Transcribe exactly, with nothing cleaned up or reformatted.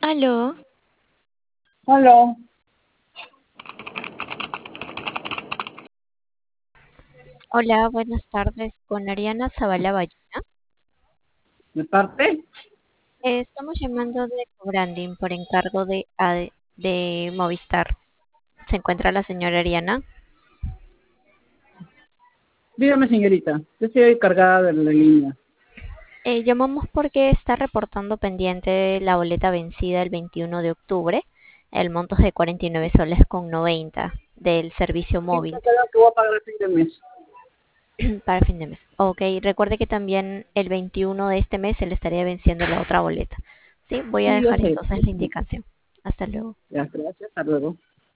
Aló, Hola, hola, buenas tardes. Con Ariana Zavala Bayona. ¿de parte? Eh, estamos llamando de Cobranding por encargo de, A- de Movistar. ¿Se encuentra la señora Ariana? Dígame, señorita, yo estoy cargada de la línea. Eh, llamamos porque está reportando pendiente la boleta vencida el veintiuno de octubre. El monto es de cuarenta y nueve soles con noventa del servicio ¿Quién está móvil quedado que voy a pagar el fin de mes? para fin de mes. Ok, recuerde que también el veintiuno de este mes se le estaría venciendo la otra boleta. Sí, voy a Sí, ya dejar sé. entonces la indicación. Hasta luego. Ya, gracias, hasta luego.